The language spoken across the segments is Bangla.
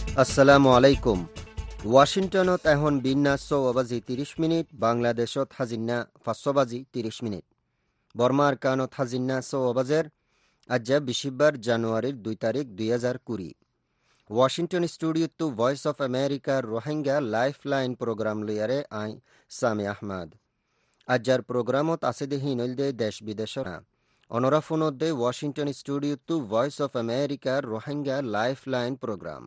আসসালামু আলাইকুম। ওয়াশিংটনত এখন বিন্যা 6:30 বাংলাদেশত হাজিন্না 5:30 বর্মার কানত হাজিন্না 6 আজ্জা বিশিবার জানুয়ারির 2 তারিখ 2020 ওয়াশিংটন স্টুডিওতো ভয়েস অফ আমেরিকার রোহিঙ্গা লাইফ লাইন প্রোগ্রাম লইয়ারে আই সামি আহমদ আজ্জার প্রোগ্রামত আছে দে হিনল দে দেশ বিদেশর অনরাফুনত দে ওয়াশিংটন স্টুডিওতো ভয়েস অফ আমেরিকার রোহিঙ্গা লাইফ লাইন প্রোগ্রাম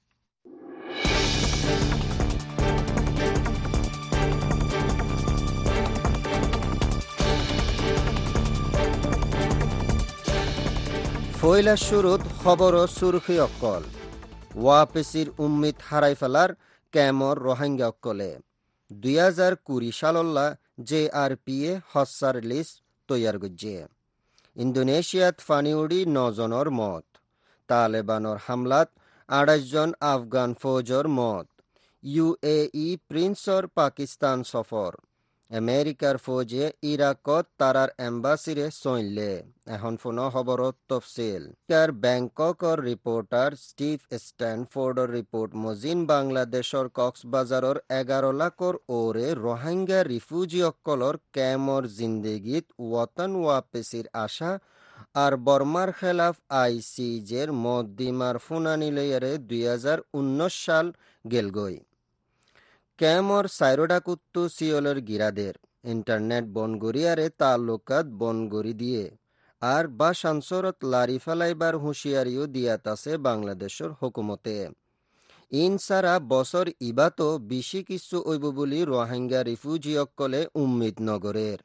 ফয়লা শুরুত খবর সুরখি অক্কল ওয়াপেসির উম্মিদ হারাই ফেলার ক্যামর রোহিঙ্গা অক্কলে 2020 সালল্লা JRPA হসার লিস্ট তৈয়ার গজ্জে ইন্দোনেশিয়াত ফানিউডি 9 জনের মত তালেবানর হামলাত 28 জন আফগান ফৌজর মত UAE প্রিন্সর পাকিস্তান সফর আমেরিকার ফৌজে ইরাকত তারার এম্বাসিরে সইনলে এখন ফোনো খবরত তফসিল ব্যাংককর রিপোর্টার স্টিভ স্ট্যানফোর্ডর রিপোর্ট মজিন বাংলাদেশর কক্সবাজারর 11 লাখর ওরে রোহিঙ্গা রিফিউজি অক্কলর ক্যামর জিন্দেগিত ওয়াতন ওয়াপেসির আশা আর বর্মার খেলাফ ICJের মদ্দিমার ফুনানি লইয়ারে 2019 সাল গেলগই ক্যামর সাইরোডাকুত্তু সিওলের গিরাদের ইন্টারনেট বনগরিয়ারে তালুকাত বনগরি দিয়ে আর বা সানসরত লারি ফেলাইবার হুঁশিয়ারিও দিয়াতাছে বাংলাদেশের হুকুমতে ইন সারা বছর ইবাতো বেশি কিছু ওইব বলি রোহিঙ্গা রিফিউজি অক্কলে উম্মিদ নগরের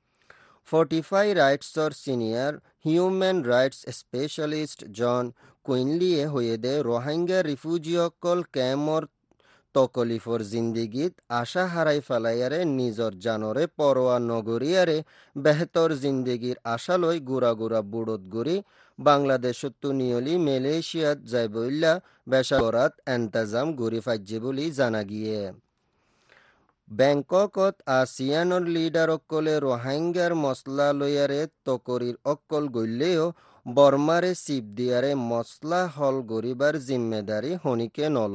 45 রাইটসর senior human rights specialist John কুইনলিয়ে হয়ে দে রোহিঙ্গা রিফিউজি অক্কল ক্যামর তকলিফর জিন্দিগিত আশা হারাই ফেলাইয়ারে নিজর জানরে পরোয়া নগরিয়ারে বেহতর জিন্দিগির আশালই গুড়া গুড়া বুড়ত গুড়ি বাংলাদেশত নিয়লি মালয়েশিয়াত যাইবইল্লা বেসাগরাত এন্তাজাম গুড়ি ফাইজে বলি জানা গিয়ে ব্যাংককত আসিয়ানর লিডার অক্কলে রোহিঙ্গার মসলা লইয়ারে তকরির অক্কল গইলেও বর্মারে সিপ দিয়ারে মসলা হল গরিবার জিম্মেদারি হনিকে নল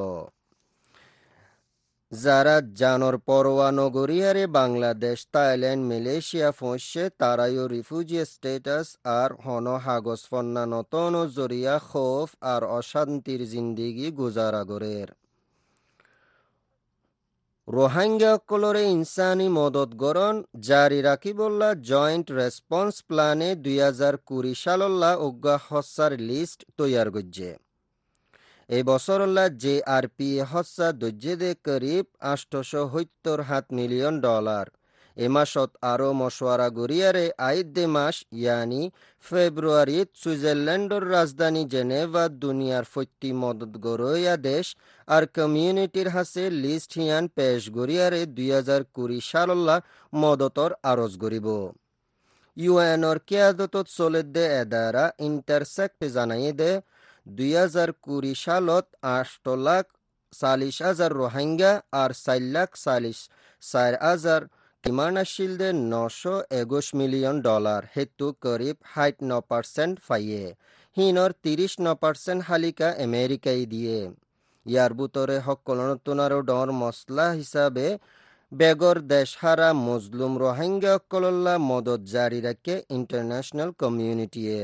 যারা জানর পরোয়া নগরিয়ারে বাংলাদেশ থাইল্যান্ড মালয়েশিয়া ফসছে তারাইও রিফিউজি স্টেটাস আর হন হাগজ ফন্না নতন জরিয়া খৌফ আর অশান্তির জিন্দিগি গুজারা গরের রোহিঙ্গা অক্কলরে ইনসানি মদত গরণ জারি রাখিবল্লা জয়েন্ট রেসপন্স প্ল্যানে 2020 সালল্লা উগ্গা হসার লিস্ট তৈয়ার গজ্জে এই বছরল্লা JRPA হসা দজ্জেদে করিব 870 মিলিয়ন ডলার এ মাসত আরও মশওয়ারা গরিয়ারে আইদে মাস ইয়ানি ফেব্রুয়ারিত সুইজারল্যান্ডর রাজধানী জেনেভা দুনিয়ার ফৈত্তি মদত গরইয়া দেশ আর কমিউনিটির হাসে লিস্ট হিয়ান পেশ গরিয়ারে 2020 সালল্লা মদতর আরজ গরিব ইউএনর কিয়াদতত চলেদ দে এদারা ইন্টারসেক্ট জানাই দে 2020 সালত 8,40,000 রোহিঙ্গা আর 4,40,000 ইমানাশিল দে 921 মিলিয়ন ডলার হেতু করিব 69% ফাইয়ে হিনর 39% হালিকা আমেরিকাই দিয়ে ইয়ার বুতরে হকলনতুনারও ডর মসলা হিসাবে বেগর দেশহারা মজলুম রোহিঙ্গা অক্কলল্লা মদত জারি রাখে ইন্টারন্যাশনাল কমিউনিটিয়ে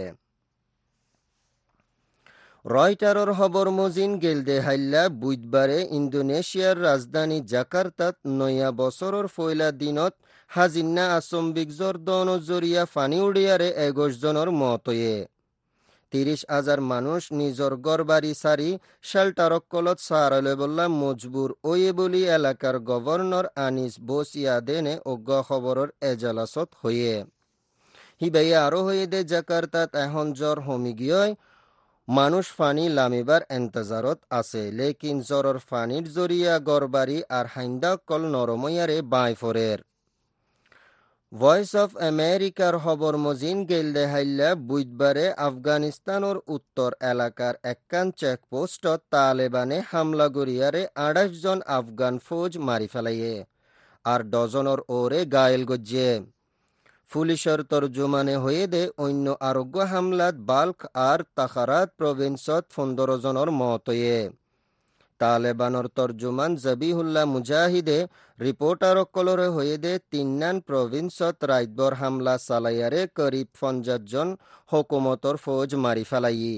রয়টারর খবর মজিন গেলদে হাইল্লা বুধবারে ইন্দোনেশিয়ার রাজধানী জাকার্তাত নয়া বছরর ফয়লা দিনত হাজিন্না আসম্বিক জর্দন জরিয়া ফানি উড়িয়ারে 21 জনের মতয়ে 30,000 মানুষ নিজর গড়বাড়ি সারি শেল্টারকলত সারালে বললা মজবুর ওয়ে বলি এলাকার গভর্নর আনিস বোসিয়াদেনে অজ্ঞ খবরের এজালাসত হয়ে হিবাইয়া আরো হয়ে দে জাকার্তাত এখন জ্বর হমি গিয়ে মানুষ ফানি লামিবার এন্তজারত আছে লেকিন জ্বরর ফানির জরিয়া গড়বাড়ি আর হাইন্দা কল নরময়ারে বাই ফরের ভয়েস অফ আমেরিকার খবর মজিন গেলদে হাইল্লা বুধবারে আফগানিস্তানের উত্তর এলাকার একখান চেকপোস্টত তালেবানে হামলা গরিয়ারে 28 জন আফগান ফৌজ মারি ফেলাইয়ে আর ডজনের ওরে গায়েল গজ্জে পুলিশের তর্জমানে হয়ে দে অন্য আরোগ্য হামলাত বাল্ক আর তাখারাত প্রভিন্সত 15 জনের মতয়ে তালেবানৰ তৰ্জুমান জবিহুল্লাহ মুজাহিদে ৰিপৰ্টাৰসকলৰে হৈয়ে 3 প্ৰভিন্সত ৰাতভৰ হামলা চালায়াৰে করিব 50 জন হুকুমতৰ ফৌজ মাৰি ফেলাই।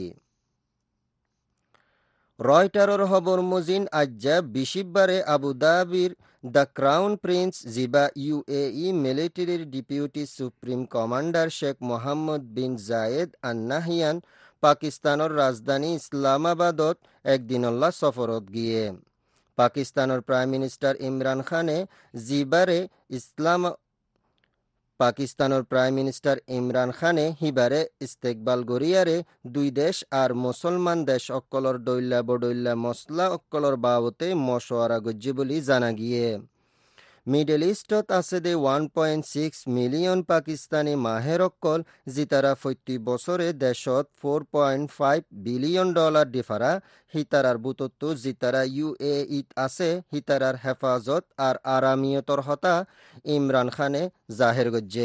রয়টারের খবর মজিন আজ্জা বিশিববারে আবুধাবির দ্য ক্রাউন প্রিন্স জিবা ইউএই মিলিটারির deputy supreme commander Sheikh Mohammed bin Zayed Al Nahyan পাকিস্তানের রাজধানী ইসলামাবাদত একদিনল্লা সফরত গিয়ে। পাকিস্তানের প্রাইম মিনিস্টার ইমরান খানে জিবারে হিবারে ইস্তেকবাল গরিয়ারে দুই দেশ আর মুসলমান দেশ অক্কলর দৈল্লা বডৈল্লা মসলা অক্কলর বাবতে মশওয়ারা গজ্জি বলি জানা গিয়ে। মিডল ইস্টত আছে দে 1.6 মিলিয়ন পাকিস্তানি মাহের অক্কল জিতারা প্রতি বছরে দেশত $4.5 বিলিয়ন ডিফারা হিতারার বুতত্তু জিতারা ইউএইত আছে হিতারার হেফাজত আর আরামিয়তর হতা ইমরান খানে জাহের গজ্জে।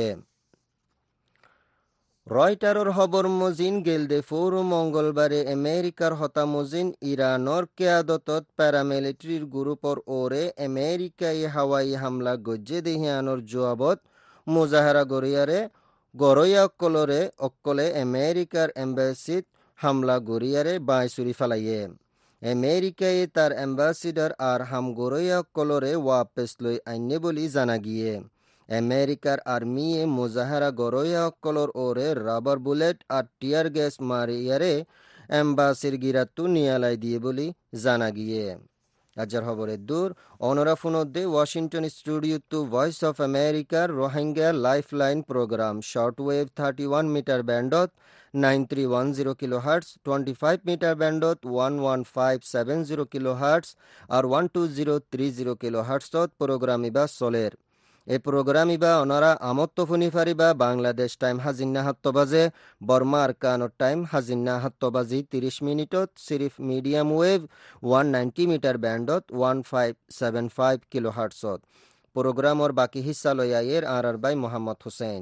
রয়টারের খবর মজিন গেলদে ফৌর মঙ্গলবারে আমেরিকার হতা মজিন ইরানর কেয়াদতত প্যারামিলিটারির গ্রুপর ওরে আমেরিকায় হাওয়াই হামলা গজ্জে দেহিয়ানোর জবাবত মুজাহারা গরিয়ারে গরয়া অক্কলে আমেরিকার এম্বাসিত হামলা গরিয়ারে বাঁশুরি ফেলাইয়ে। আমেরিকায় তার অ্যাম্বাসিডার আর হাম গরয়া অক্কলরে ওয়াপেস লই আইনে বলি জানা গিয়ে। আমেরিকার আর্মিয়ে মুজাহারা গরয়া অক্কলর ওরে রাবার বুলেট আর টিয়ার গ্যাস মারিয়ারে এম্বাসির গিরাত্তু নিয়ালাই দিয়ে বলি জানা গিয়ে। আজার খবরের দূর অনরা ফোনদে ওয়াশিংটন স্টুডিও টু ভয়েস অফ আমেরিকার Rohingya life line programme short wave 31 metre ব্যান্ডত 9310 কিলোহার্টজ, 25 মিটার ব্যান্ডত 11570 কিলোহার্টজ আর 12030 কিলোহার্টজত প্রোগ্রাম ইবা চলের। এই প্রোগ্রাম ইবা অনারা আমত্ত ফুনি ফারিবা বাংলাদেশ টাইম হাজিন্না 7 বাজে, বর্মা আরকানোর টাইম হাজিন্না 7 বাজি 30 মিনিটত সিরিফ মিডিয়াম ওয়েভ 190 মিটার ব্যান্ডত 1575 কিলোহার্টজত। প্রোগ্রামর বাকি হিস্সা লয়াইয়ের আর বাই Mohammad Hossain.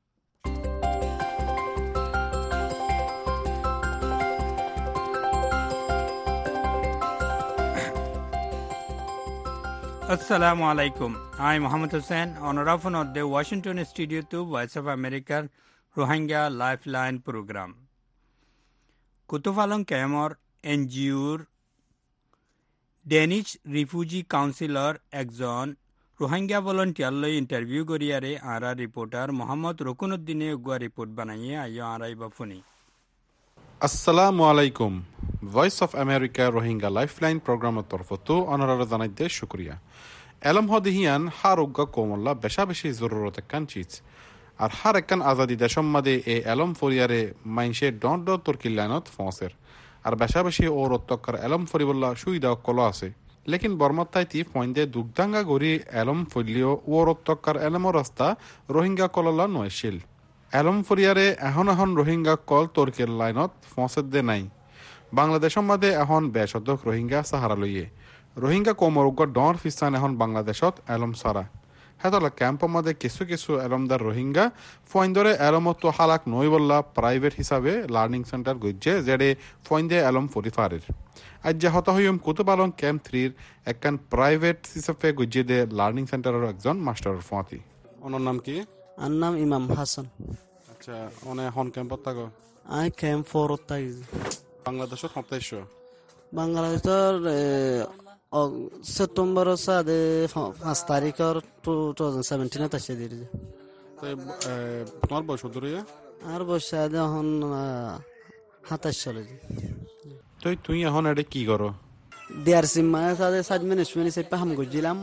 Assalamu alaikum. I'm Muhammad Hussain, on of the Washington Studio to Voice of America Rohingya Lifeline Program. Kutufalong Kemor NGO'র ডেনিশ রিফিউজি কাউন্সিলর একজন রোহিঙ্গা ভলান্টিয়ার ইন্টারভিউ করিয়ারে আরা রিপোর্টার মোহাম্মদ রকুনুদ্দিনে গুয়া রিপোর্ট বানাইয়ে আইয় আরাই বাফুনি। আসসালামু আলাইকুম। Voice of America Rohingya lifeline প্রোগ্রামের তরফতো অনারার জানাইতে শুক্রিয়া। এলম হদিহিয়ান হার উগ্গা কোমল্লা বেশা বেশি জরুরত একখান চিজ আর হার একখান আজাদি দেশম মাদে এ এলম ফরিয়ারে মাইনসে ডট ডট তুর্কি লাইনত ফসের আর বেশা বেশি ও রত্তকার এলম ফরিবল্লা সুবিধা কল আছে। লেকিন বর্মত্তাইতি ফইন্দে দুগদাঙ্গা গড়ি এলম ফলিও ও রত্তকার এলমর রাস্তা রোহিঙ্গা কললা নয়শীল। এলম ফরিয়ারে এখন রোহিঙ্গা কল তুর্কির লাইনত ফসের দে নাই। বাংলাদেশের মাঝে এখন বেশদক রোহিঙ্গা সাহারা লইয়ে রোহিঙ্গা কোমরুগ্গ ডর ফিস্তান এখন বাংলাদেশত এলম সারা হেতলা ক্যাম্পর মাঝে কিছু এলমদার রোহিঙ্গা ফইন্দরে এলমত হালাক নই বললা প্রাইভেট হিসাবে লার্নিং সেন্টার গজ্জে যেডে ফইন্দে এলম ফরিফারের আজ যে হত হইম কুতুবালং ক্যাম্প 3 একখান প্রাইভেট হিসাবে গজ্জে দে লার্নিং সেন্টারের একজন মাস্টারের ফতি। ওনার নাম কি? আর নাম ইমাম হাসান। আচ্ছা, ওনে এখন ক্যাম্পত থাকো? আই ক্যাম্প 4 থাকি। বাংলাদেশত হতাইছ? বাংলাদেশৰ সেপ্টেম্বৰৰ 5 তাৰিখৰ 2017 আছে দিছে। তোমার বয়স কত রে? আর বয়স এখন 27 চলে। তুই এখন এটা কি করো? ডিআরসি মানে সাদ ম্যানেজমেন্ট হিসেবে কাম করছিলাম।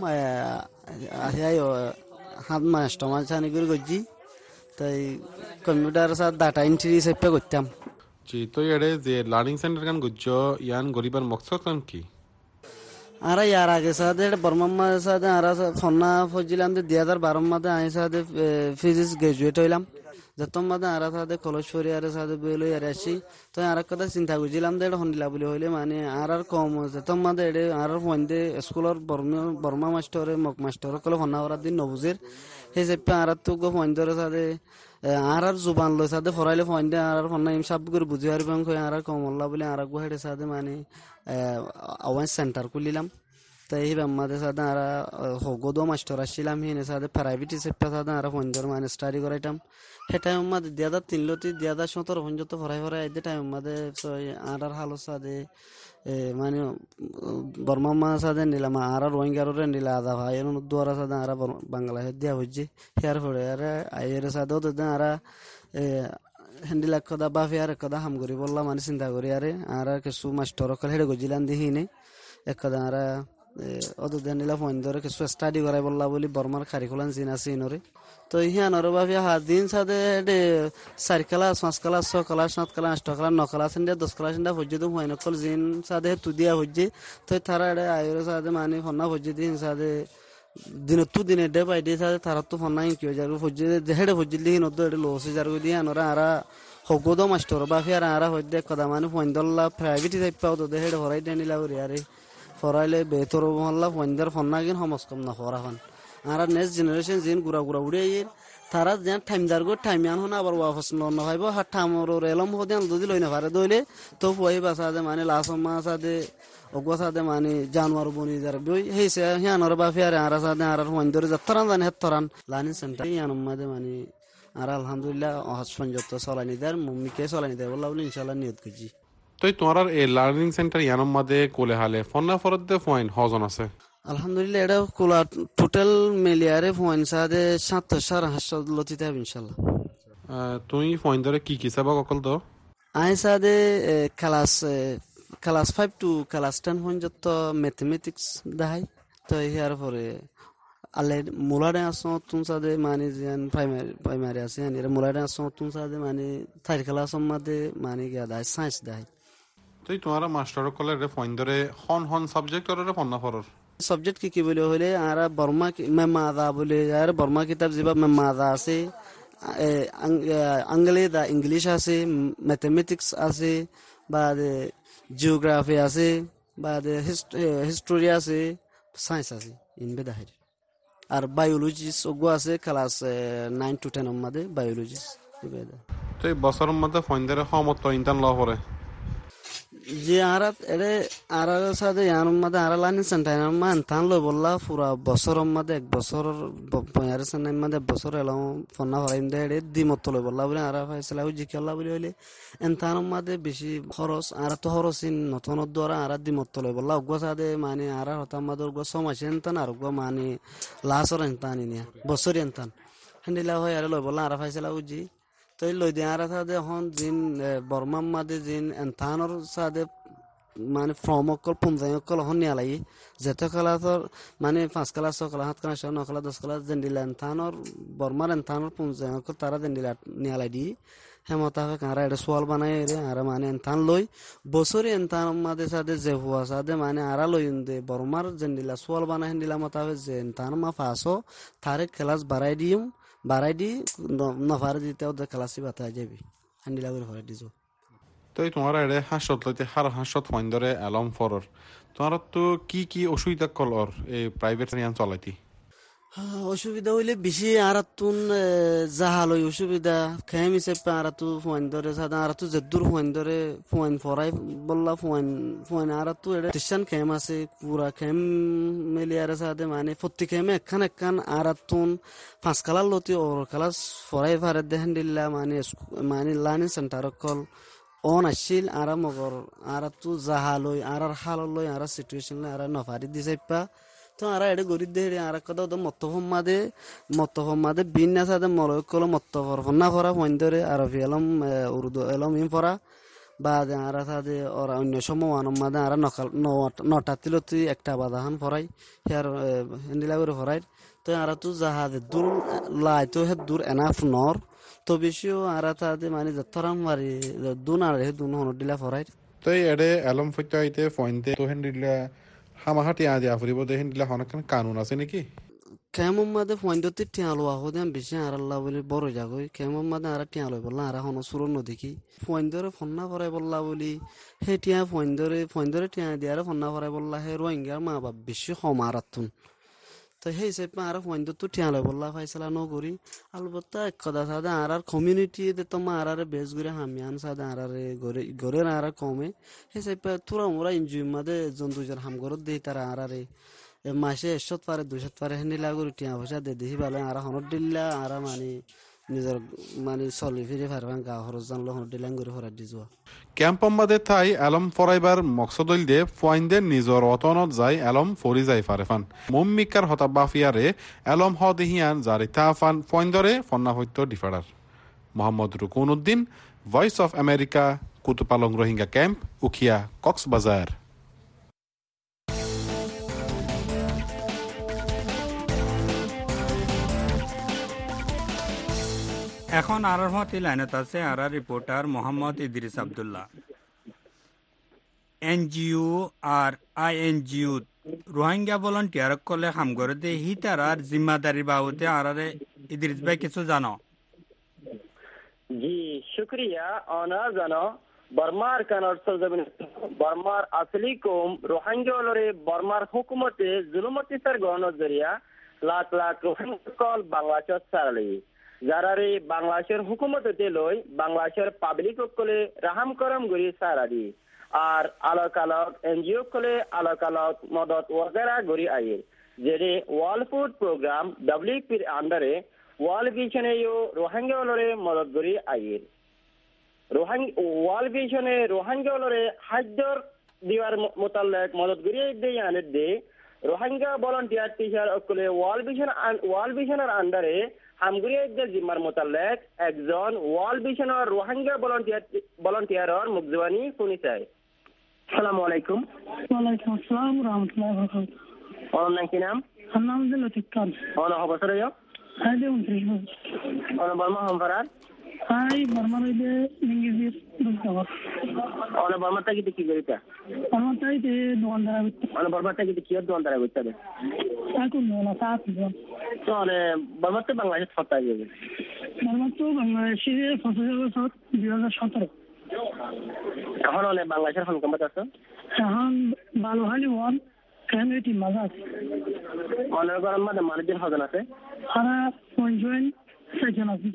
হাত মাস টমাস চানি করে করছি, তাই কম্পিউটার সাথে ডাটা এন্ট্রি হিসেবে করতাম। জি, তো এড়ে যে লার্নিং সেন্টার কান গুজ্জ ইয়ান গরিবার মকসদ কান কি? আর ইয়ার আগে সাথে বর্মার সাথে আর ফন্না ফজিলাম 2012 মাসে আই সাথে ফিজিক্স গ্রাজুয়েট হইলাম। যত মাদে আরা সাদে কলেজ ফরি আরে সাদে বেলো আরে আসি তো আর কথা চিন্তা করছিলাম যে এটা হন্দিলা বলে হইলে মানে আর কম যত মাদে এডে আর ফন্দে স্কুলের বর্মা মাস্টারে মক মাস্টারে কলে হন্না করার দিন নবুজের সেই চেপে আর তো গো ফন্দরে সাদে আর জুবান লই সাদে ফরাইলে ফন্দে আর ফন্না ইম সাব করে বুঝি আর বাং কই আর কমল্লা বলে আর গো হেডে সাদে মানে আওয়াজ সেন্টার খুলিলাম তাই এই আমাদের সাদে আর হগদো মাস্টার আসছিলাম হিনে সাদে প্রাইভেট সেপ্টা সাদে আর ফন্দর মানে স্টাডি করাইতাম হে টাইম আমাদের 2003 2017 পর্যন্ত ফরাই আইতে টাইম আমাদের আর হালো সাদে মানে বর্মা সাদে নিলাম আর রোহিঙ্গারে নিলা আদা ভাই এর দুয়ারা সাদে আর বাংলাদেশ দিয়া হইছে হেয়ার পরে আর আইয়ের সাদে তো আর হ্যান্ডিল কদা বাফি আর কদা হাম করি বললাম মানে চিন্তা করি আর কিছু মাস্টার কল হেডে গজিলাম দিহিনে একদা আর অত নিলা ফোন ধরে কিছু স্টাডি করাই বললা বলি বর্মার কারিকুলাম জিন আছে ইনরে তো হিয়ানর বাফি হাত দিন সাদে 4 class 5 class 6 class 7 class 8 class 9 class 10 class হজ্জে তো হয় নকল জিন সাদে তু দিয়া হজ্জে তো তারা আয়রে সাদে মানে ফন্না হজ্জে দিন সাদে দিনে ডে বাই ডে সাদে তারা তো ফন্না কি হয়ে যাবে হজ্জে হেডে হজ্জে দিন নদ এডে লসে যার গদি আনরা আর হগদো মাস্টার বাফি আর হজ্জে কদা মানে ফোন দল্লা প্রাইভেট টাইপ পাও তো হেডে হরাই দেনিলা ওরে আরে ফরাইলে বেতর মহল্লা ফন্দার ফন্নাগিন হমস কম না ফরা হন আর নেক্সট জেনারেশন জিন গুড়া উড়ে তারা যেন টাইম দারগো টাইম আন হন আবার ওয়াফস ন ভাইব হাত ঠামর এলম হদিয়ান যদি লই না পারে দইলে তো ফুয়াই বাসাদে মানে লাসম মাসাদে অগসাদে মানে জানুয়ার বনি যার বই হেইছে হিয়ানর বাফি আর সাদে আর ফন্দর যতরান জানে হেতরান লানি সেন্টার ইয়ানম মাদে মানে আর আলহামদুলিল্লাহ হসপঞ্জত চলানি দার মুমিকে চলানি দার বললা বলি ইনশাআল্লাহ নিয়ত করছি তো তোমার এই লার্নিং সেন্টার ইয়ানোর মধ্যে কোলে হালে ফন্না ফরদে পয়েন্ট হজন আছে আলহামদুলিল্লাহ এটা কোলা টোটাল মিলিয়ারে পয়েন্ট সাদে 7,500 লতিতে হবে ইনশাআল্লাহ তুমি পয়েন্ট ধরে কি সেবা কল তো I Sade class 5 two class 10 পর্যন্ত ম্যাথমেটিক্স দাই তো হিয়ার পরে আলে মুলাডে আসো তুম সাদে মানে যেন প্রাইমারি আছে এর মুলাডে আসো তুম সাদে মানে 3 ক্লাস মধ্যে মানে গিয়া দাই সায়েন্স দাই তুই তোমার মাস্টার কলের পয়েন্ট ধরে হন সাবজেক্ট ওরে ফন্না ফরর সাবজেক্ট কি বলে হইলে আর বর্মা মেমাদা বলে আর বর্মা কিতাব যেবা মেমাদা আছে আংলেদা ইংলিশ আছে ম্যাথমেটিক্স আছে বা জিওগ্রাফি আছে বা হিস্টোরি আছে সায়েন্স আছে ইনবে দাহের আর বায়োলজিস্ট ওগো আছে ক্লাস 9 to 10 মধ্যে বায়োলজিস্ট তো এই বছরের মধ্যে পয়েন্ট ধরে সমত ইন্টার্ন ল করে যে আর সাথে ইয়ার মধ্যে আর লাইন সেন্টার মান তান লই বললা পুরা বছরের মধ্যে 1 বছর পয়ার সেন্টার মধ্যে বছর এলাম ফন্না হরাইম দে দিমত লই বললা বলে আর ফাইসলা জি কেলা বলে হইলে এনতার মধ্যে বেশি খরচ আর তো খরচিন নতুন দ্বারা আর দিমত লই বললা অগো সাথে মানে আর হতা মাদর গো সমাজে এনতান আর গো মানে লাসর এনতান নিয়া বছর এনতান হন্দিলা হয় আর লই বললা আর ফাইসলা জি তো লই দে আর সাথে হন জিন বর্মাম মাদে জিন এনতানর সাথে মানে ফর্ম অকল পুঞ্জাই অকল হন নিয়ালাই যেত ক্লাসর মানে 5 class 6 class 7 class 9 class 10 class দেন দিলা এনতানর বর্মার এনতানর পুঞ্জাই অকল তারা দেন দিলা নিয়ালাই দি হেমতা হবে কারা এটা সোয়াল বানাই রে আর মানে এনতান লই বছরে এনতান মাদে সাথে যে হুয়া সাথে মানে আরা লই দে বর্মার যেন দিলা সোয়াল বানাই দিলা মতা হবে যে এনতান মা ফাসো তারে ক্লাস বাড়াই দি নফারে দিতে ওদের ক্লাসে বাতা যাবি হান্ডিলা করে ভরে দিছো তো তোমার এড়ে হাসত লইতে হাসত পয়েন্ট ধরে এলম ফরর তোমার তো কি অসুবিধা কলর এই প্রাইভেট রিয়ান চলাইতি অসুবিধা হইলে বেশি আর তুন জাহাল হই অসুবিধা খেম হিসেবে আর তু ফোন ধরে সাদা আর তু জেদুর ফোন ধরে ফোন ফরাই বললা ফোন আর তু এটা টিশন খেম আছে পুরা খেম মিলি আর সাদে মানে প্রতি খেমে একখান আর তুন 5 কালার লতি ওর ক্লাস ফরাই ফারে দেহেন দিল্লা মানে লাইন সেন্টার কল অন আসছিল আর মগর আর তু জাহালই আর হালই আর সিচুয়েশন আর নফারি দিছেপা তো আর এটা গরিব দেহে আর কথা তো মতফম মাদে বিন্যা সাদে মলয় কল মতফর ফন্না ফরা ফোন ধরে আরবি এলম উর্দু এলম ইম ফরা বা আর সাদে ওর অন্য সময় মাদে আর নটা তিলতি একটা বাদাহান ফরাই হেয়ার হেন্দিলা করে ফরাই তো আর তু জাহাদে দূর লাই তো হে দূর এনাফ নর তো বেশিও আর তাদে মানে যতরাম মারি দুন আর হে দুন হন দিলা ফরাই তো এড়ে এলম ফইতে আইতে ফোন দে তো হেন্দিলা হামাহাটি আদি আফরিব দেহেন দিলা হনকান কানুন আছে নাকি কেমন মাদে পয়েন্টতে টিয়ালো আহ দেন বেশি আর আল্লাহ বলে বড় জাগই কেমন মাদে আর টিয়ালো বললা আর হন সুরন নদীকি পয়েন্ট ধরে ফন্না করে বললা বলি হে টিয়া পয়েন্ট ধরে টিয়া দিয়ে আর ফন্না করে বললা হে রোহিঙ্গার মা বাপ বেশি সমারাতুন তো সেই হিসেবে আর পয়েন্ট তো টিয়ালো বললা ফাইসলা ন করি আলবত্তা এক কথা সাদা আর কমিউনিটি তো মা আর বেশ করে হামিয়ান সাদা আর গরে আর কমে হিসেবে তোরা মোরা ইনজুই মাদে জন্তুজার হাম গরত দেই তারা আর মাসে 100 পারে 200 পারে হেনি লাগর টিয়া পয়সা দে দিহি ভালো আর হনর দিল্লা আর মানে নিজের মানে চলি ফিরে পারবান গা খরচ জানলো হনর দিলাং করে ফরাত দি যোৱা ক্যাম্পম্বাদে থাই এলম ফরাইবার মকসদল দিয়ে ফয়েন্দে নিজর অতনত যাই এলম ফরি যাই ফারেফান মুম্মিকার হতাবাফিয়ারে এলম হদিহিয়ান জারিতা ফান ফয়েন্দরে ফন্না হইত ডিফারার Mohammad Rukun Uddin voice of America Kutupalong Rohingya camp Ukhia Cox's Bazar. এখন আরার মতি লাইনত আছে আর রিপোর্টার মোহাম্মদ ইদ্রিস আব্দুল্লাহ। এনজিও আর আইএনজিও রোহিঙ্গা ভলান্টিয়ার কলে কাম করে দে হিতার আর জিম্মাদারি বাবদে আরারে ইদ্রিস ভাই কিছু জানো? জি শুক্রিয়া অনার জানো বর্মার কানার সরজমিন বর্মার আসলি কম রোহিঙ্গা লরে বর্মার হুকুমতে জুলুমতি সর গণর জরিয়া লাখ লাখ রোহিঙ্গা কল বাংলাদেশ সারালি যারারে বাংলাদেশের হুকুমতে লই বাংলাদেশের পাবলিক কলে রাহাম করম গরি সারাদি আর আলোক আলোক এনজিও কলে আলোক আলোক মদত ওয়াগেরা গরি আইর যেরে ওয়ার্ল্ড ফুড প্রোগ্রাম ডব্লিউপির আন্ডারে ওয়ার্ল্ড ভিশনে রোহিঙ্গা লরে মদত গরি আইর ওয়ার্ল্ড ভিশনে রোহিঙ্গা লরে খাদ্যর দিওয়ার মোতালেক মদত গরি দেই আনে দে রোহিঙ্গা ভলান্টিয়ার টিচার কলে ওয়ার্ল্ড ভিশনের আন্ডারে হামগুরিয়াদের জিম্মার মোতালেক একজন ওয়ার্ল্ড ভিশনের রোহিঙ্গা ভলান্টিয়ারর মুখজবানি শুনি চাই। আসসালামু আলাইকুম। ওয়ালাইকুম আসসালাম রাহমাতুল্লাহি ওয়া বারাকাতুহু। ওর নাম কি নাম? নাম হচ্ছে লতিফ খান। ওর বছর হইল? হ্যাঁ 29 বছর। ওর বর্মা হামফারার? হাই বর্মা রইবে ইংরেজির দুর্গাবার। ওর বর্মাটা কি করিতা? বর্মাটাই তে দোকানদার হইতে। ওর বর্মাটা কি দোকানদার হইতে হবে? এখন না সাত জন। তো বর্মাতে বাংলাদেশ সত্তা যাবে। বর্মা তো বাংলাদেশের 25 বছর 2017। এখন অনেক বাংলাদেশের সংকট আছে। এখন বালুহালি ওয়ান কমিউনিটি মাজার। অনেক গরম মাঝে মানুষজন হজন আছে। আর পয়েন্ট সেকশন আছে।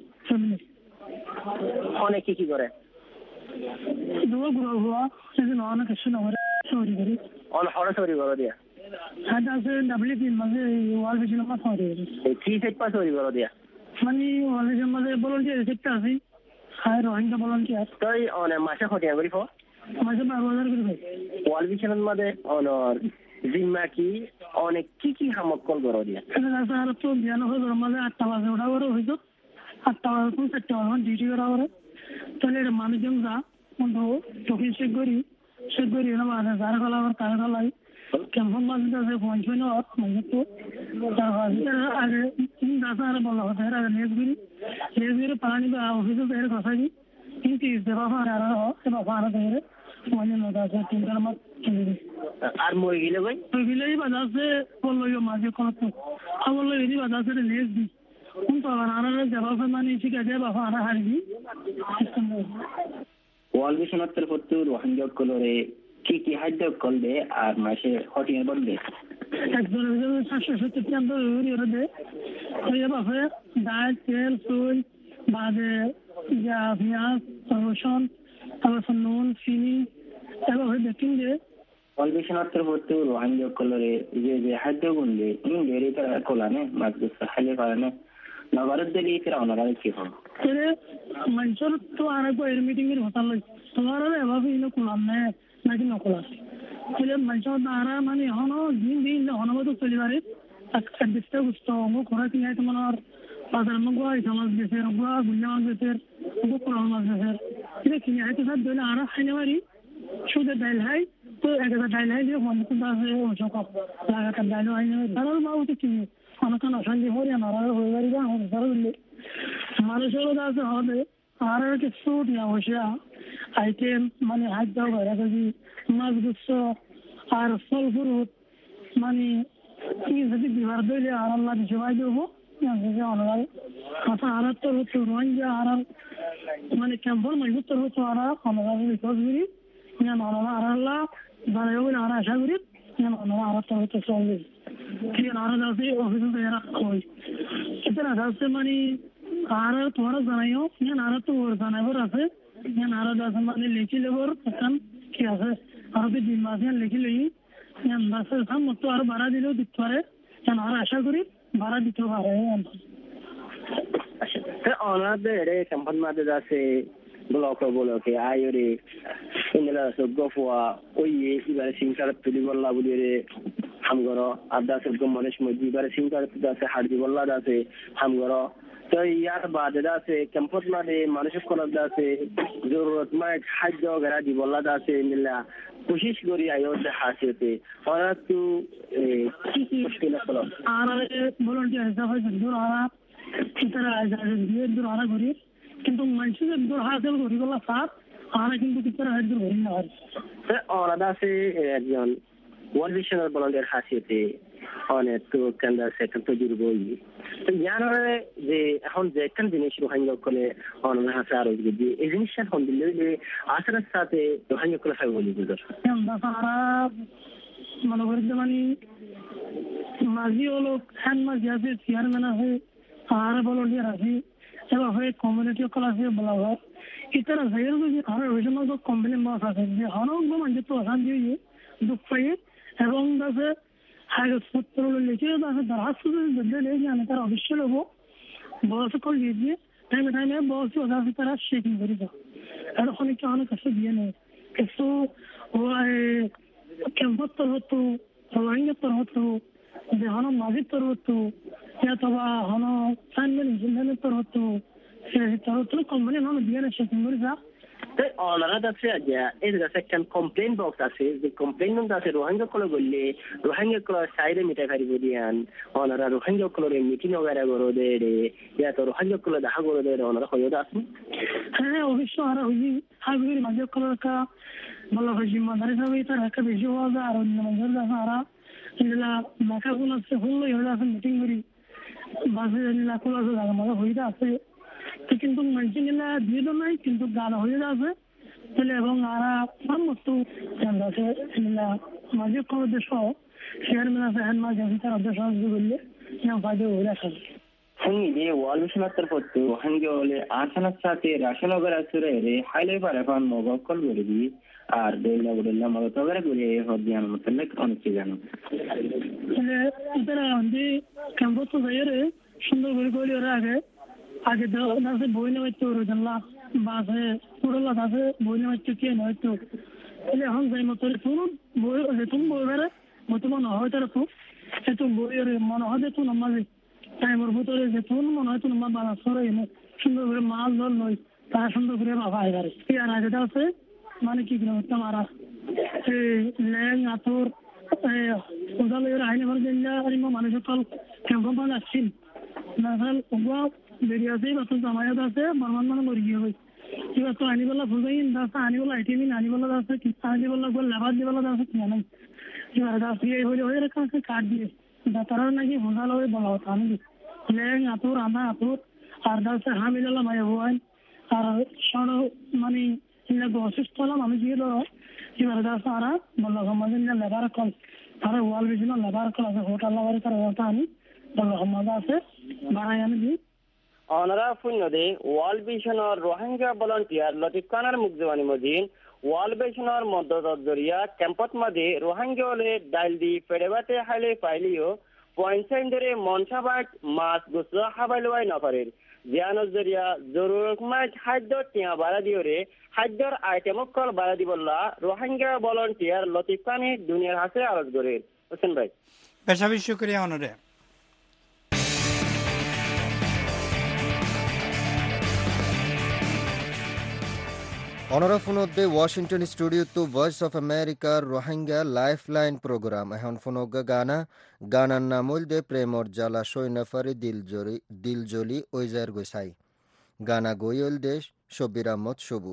অনেক কি করে? দুটো গ্রহ হওয়া সেদিন অনেক কিছু না করে সরি করি। অনেক হরে সরি করে দিয়া। হ্যাঁ আছে ডাব্লিউপি মাঝে ওয়ার্ল্ড ভিশন মাঝে সরি করি। এই 3 পাস সরি করে দিয়া। মানে ওয়ার্ল্ড ভিশন মাঝে ভলান্টিয়ার সেক্টর আছে। হাই রোহিঙ্গা ভলান্টিয়ার। তাই অনেক মাসে খটিয়া করি ফো। মাঝে 12,000 করে পাই। ওয়ার্ল্ড ভিশনের মাঝে অনর জিম্মা কি অনেক কি হামক কল করে দিয়া। এটা আর তো জ্ঞান হয়ে গেল মাঝে 8টা বাজে ওটা করে হইতো। 8টা বাজে কোন 7টা বাজে ডিউটি করা করে। তাহলে এটা মানুষজন যা কিন্তু তখন চেক করি না মানে যারা গলা আবার তারা গলাই কেমন মাঝে আছে পৌঁছানো মানে তো আগে দাদা আর বলা হতো এর আগে লেজ পানি বা অফিসে বের কথা কি কিন্তু বাবা আর বাবা আর বের মানে মজা আছে তিনটার মাস আর মই গিলে বাজাছে বললো মাঝে কত বললো এই বাজাছে লেজ দি কিন্তু আর জবাব মানে ঠিক আছে বাবা আর হারবি ওয়ার্ল্ড ভিশনের তরফ রোহিঙ্গা কলরে কি হাইড করলে আর মাসে হটিয়ে বলবে একজনের 770 দে ওই বাবা ডাল তেল সুই বাদে যা পেঁয়াজ রসুন তারপর নুন চিনি এভাবে দেখুন যে ওয়ার্ল্ড ভিশনের তরফ রোহিঙ্গা কলরে যে হাইড গুনলে ইন্ডিয়ার তারা কোলানে মাছ খাইলে পারে নগরের দিকে ফিরে ওনারা কি হবে মানুষের তো আর এর মিটিং এর হতাল তোমার এভাবে ইনো কোলাম না নাকি নকলা তাহলে মানুষের দ্বারা মানে এখন দিন অনবত চলিবারে একটা গুস্ত অঙ্গ করা কিনে তোমার বাজার মগুয়া ইটা মাছ বেচের গুল্লা মাছ বেচের কোলাল মাছ বেচের এটা কিনে হাইতে সাথ ধরলে আর খাইনে পারি শুধু ডাইল হাই তো 1000 ডাইল হাই দিয়ে ফোন করতে আছে ওসব লাগাতার ডাইল হাই দাঁড়াল বাবু তো কিনে অনেকক্ষণ অশান্তি হরিয়া নাড়া হয়ে পারি না ধরলে মানুষেরও আছে হবে আর কিছু অবশ্যই আইটেম মানে হাত দাও ঘরে যদি মাছ গুচ্ছ আর ফল ফুরুট মানে কি যদি বিবার দইলে আর আল্লাহ সবাই দেবো যে অনারাল কথা আরার তোর হচ্ছে রোহিঙ্গা আরার মানে ক্যাম্পর মজবুত তোর হচ্ছে আরা অনারাল রিকোয়েস্ট করি অনারা আরাল্লাহ বাড়াইব বলে আর আশা করি অনারা আরার তোর হচ্ছে চলবে ঠিক আছে আরা যাচ্ছে অফিসে রাখা হয় এটা রাখা হচ্ছে মানে আর তোমরা জানাইও আর তো জানাইবার আছে আরো যাচ্ছে মানে লিখি লেবার এখন কি আছে আরো 2 মাস লিখি লই বাসের দাম মতো আরো ভাড়া দিলেও দিতে পারে আর আশা করি ভাড়া দিতে পারে অনাদের ক্যাম্পান মাঝে আছে ব্লক বলকে আয়রে ইংলা গফুয়া ওই এবারে সিংকার তুলি বললা বলি রে হামগর আদা সব মনেশ মজি এবারে সিংকার আছে হাড়দি বললা আছে হামগর তো ইয়ার বাদে আছে ক্যাম্পাস মাঝে মানুষের কলার আছে জরুরত মানে খাদ্য গেরা দি বললা আছে মিলা কোশিশ করি আয়ো হাসিতে ওরা তো মুশকিল হলো আর ভলান্টিয়ার হিসাবে দূর আরা কিতারা দিয়ে দূর আরা করি কিন্তু মানুষের দূর হাসিল করি বলা সাত আরা কিন্তু কিতারা হাত দূর করি না ওরা আছে একজন ওয়ার্ল্ড ভিশনাল ভলান্টিয়ার হাসিতে অনেক তো কেন্দ্র সেখান তো জুড়বো তো জানারে যে এখন যে একটা জিনিস রোহিঙ্গা করলে অনেক হাসে আরো যদি এই জিনিসটা এখন দিলে যে আসার সাথে রোহিঙ্গা করলে খাই বলি বুঝো তারা মনে করি যে মানে মাঝি হলো হ্যান মাঝি আছে চেয়ারম্যান আছে আর ভলান্টিয়ার আছে এবার হয়ে কমিউনিটি কল আছে বলা হয় ইতারা জায়গার যে আর ওইজন্য তো কমপ্লেন বস আছে যে অনেক মানে তো আসান দিয়ে দুঃখ পাই এবং তাতে কাগজপত্র লিখে তাকে দরখাস্ত দিলে আমি তার অবশ্যই নেব বস কল দিয়ে টাইমে টাইমে বস আছে তারা চেকিং করে দাও এখন কি অনেক কাছে দিয়ে নেই কিছু ক্যাম্পাস তোর হতো রোহিঙ্গা তোর হতো যে হন মাঝির তোর হতো অথবা হন সাইনম্যান ইঞ্জিনিয়ার তোর হতো তোর হতো কোম্পানি হন দিয়ে না চেকিং করে যা ওনারা আছে এই যে একটা কমপ্লেইন বক্স আছে যে কমপ্লেইন আছে রোহিঙ্গা কল বললে রোহিঙ্গা কল সাইডে মিটাই পারিব দিয়ান ওনারা রোহিঙ্গা কলরে মিটিং ওগারা করো দে রে ইয়া তো রোহিঙ্গা কল দেখা করো দে ওনারা হইও আছে হ্যাঁ অবশ্যই আর হই হাবির মাঝে কলর কা বলা হয় জিম্মাদারি সব তার একটা বেশি হওয়া যায় আর অন্য মানুষের কাছে আরা এগুলা মাথা গুলো আছে হলো এগুলো আছে মিটিং করি বাসে এগুলা খোলা আছে জায়গা মাথা হইতে আছে কিন্তু মানুষগুলা দিয়ে তো নাই কিন্তু গান হয়ে যাচ্ছে তাহলে এবং আরা সমস্ত কেন্দ্র আছে এগুলা মাঝে কোনো দেশ চেয়ারম্যান আছে হ্যান্ড মাঝে তার অধ্যক্ষ বললে ফায়দা হয়ে আসে ಹಂಗೆ ವಾಲ್ವಿಷಣತ್ತರ ಪತ್ತು ಹಂಗೆ ಒಳ್ಳೆ ಆಸನ ಸಾತಿ ರಾಶನಗರ ಸುರೇರಿ ಹೈಲೈ ಪಾರಫಾನ್ ಮೊಗಕ್ಕಲ್ ಬಿಡಿದಿ আর দেইলা বড়লা মগ তগরে করে হদিয়ান মতলে অনেক জানো এটা আমি ক্যাম্পাস তো যাইরে সুন্দর করে কইলে আগে আগে দাসে বই নেওয়া তো রোজলা বাসে পুরোলা দাসে বই নেওয়া তো কে নয় তো এলে এখন যাই মতো শুনুন বই তুমি বই বেড়ে মতো মনে হয় তারা তো এত বইয়ের মনে হয় যে তুমি আমাদের টাইমের ভিতরে যে তুমি মনে হয় তুমি বাবা সরে এনে সুন্দর করে মাল ধর নয় তারা সুন্দর করে বাবা এবারে আর আগেটা আছে মানে কি তোমারা ল্যাং আতর ওদালের আইনে ভর দিল্লা আর মানুষ সকল ক্যাম্পাস আসছেন নাসাল ওগুলো বেরিয়ে আছে বা তো জামায়াত আছে বর্মান মানে মরে গিয়ে হয় এবার তো আনিবেলা ফুজাইন দাস আনিবেলা আইটিমিন আনিবেলা আছে কিস্তা আনিবেলা গোল লাভার দিবেলা আছে কি নাই এবার দাস এই হয়ে হয়ে রেখা আছে কাট দিয়ে তারা নাকি ভোজাল হয়ে বলা হতো আমি ল্যাং আতর আনা আতর আর দাসে হামিলালা মায় হওয়ায় আর সর মানে অসুস্থ হলাম আমি গিয়ে ধরো এবার দাস আরা বললো সমাজের লেবার কল তারা ওয়াল বিভিন্ন লেবার কল আছে হোটেল লাগারে তারা ওটা আমি বললো সমাজ আছে বাড়াই আমি দিই অনারা ফুন্নদে ওয়ার্ল্ড ভিশনৰ রোহিঙ্গা ভলান্টিয়ার লতিফখানার মুখজবানি মজিন ওয়ার্ল্ড ভিশনৰ মদত জরিয়া ক্যাম্পত মাঝে রোহিঙ্গা ডাইল দি ফেরেবাতে হাইলে পাইলিও পয়েন্ট ধরে মনসাবাট মাছ গুসরা হাবাইলওয়াই নফারের জিয়ানোর জরিয়া জরুরতময় খাদ্য টিয়া বাড়া দিওরে খাদ্যর আইটেমক কল বাড়া দিবল্লা রোহিঙ্গা ভলান্টিয়ার লতিফখানি দুনিয়ার হাসে আরজ করে হোসেন ভাই বেশি শুকরিয়া অনরে অনরাফোনদে ওয়াশিংটন স্টুডিও তো ভয়েস অফ আমেরিকার রোহিঙ্গা লাইফলাইন প্রোগ্রাম এখন ফোনগা গানার নামল দে প্রেমর জ্বালা সৈনাফারি দিলজলি ওইজার গোসাই গানা গইল দেশ শবির আহমদ সবু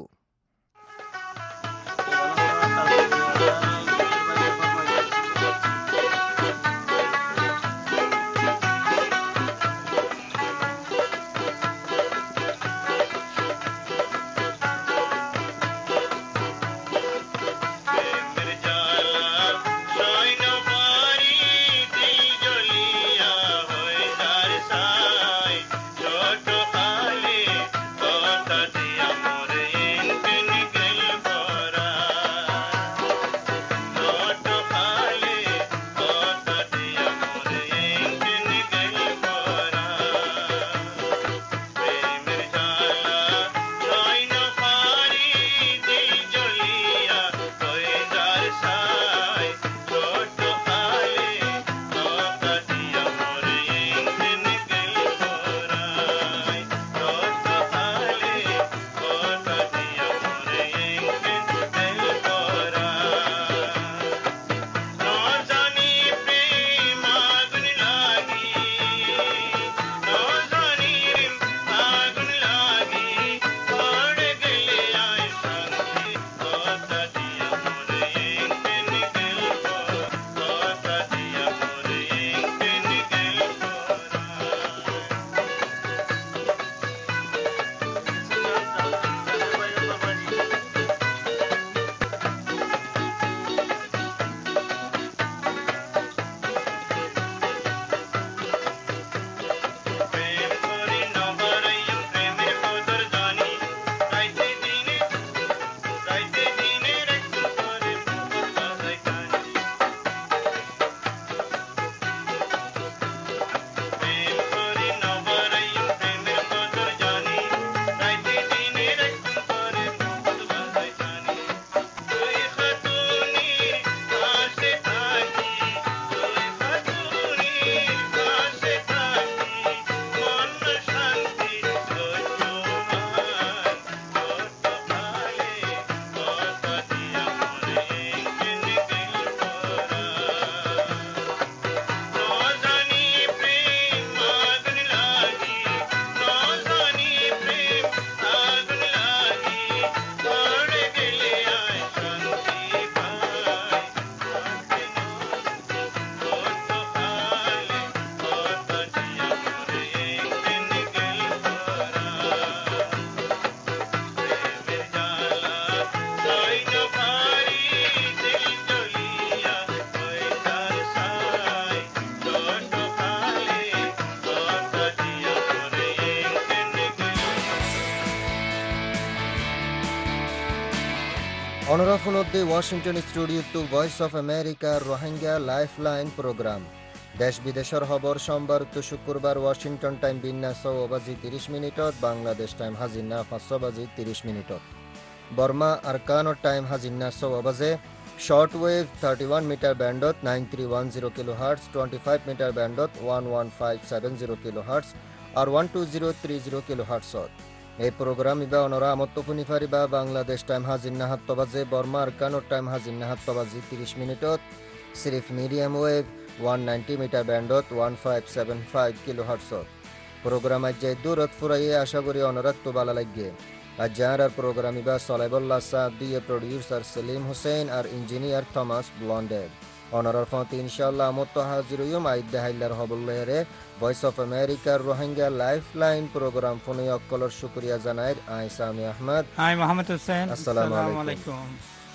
অনরাফুনদ্দে ওয়াশিংটন স্টুডিও টু voice of America Rohingya lifeline programme দেশ বিদেশের খবর সোমবার তো শুক্রবার ওয়াশিংটন টাইম বিন্যা 6:30 বাংলাদেশ টাইম হাজিনা 5:30 বর্মা আরকানো টাইম হাজিনা 6 বাজে শর্ট ওয়েভ 31 মিটার ব্যান্ডত 9310 কিলোহার্টজ 25 মিটার ব্যান্ডত 11570 কিলোহার্টজ আর 12030 কিলোহার্টজ এই প্রোগ্রাম ইবা অনরা আমত্তপুনি ফারিবা বাংলাদেশ টাইম হাজিনা 7 বাজে বর্মা আরকানো টাইম হাজিনা 7:30 সিরিফ মিডিয়াম ওয়েভ 190 মিটার ব্যান্ডত 1575 কিলোহার্টজ প্রোগ্রাম আজ দূরত ফুরাইয়ে আশা করি অনরাত তো ভালো লাগবে আজ যার প্রোগ্রাম ইবা সলাইবুল্লাহ সাদ দিয়ে প্রোডিউসার সেলিম হোসেন আর ইঞ্জিনিয়ার থমাস ব্লন্ডেড অনরার ফতে ইনশাআল্লাহ আমত্ত হাজির হইম আইদা হাইলার হবল্লেরে ভয়েস অফ আমেরিকার রোহিঙ্গা লাইফলাইন প্রোগ্রাম ফোনে অকলর শুকরিয়া জানাই আই সামি আহমদ আই মোহাম্মদ হোসেন আসসালামু আসসালামু আলাইকুম। আলাইকুম।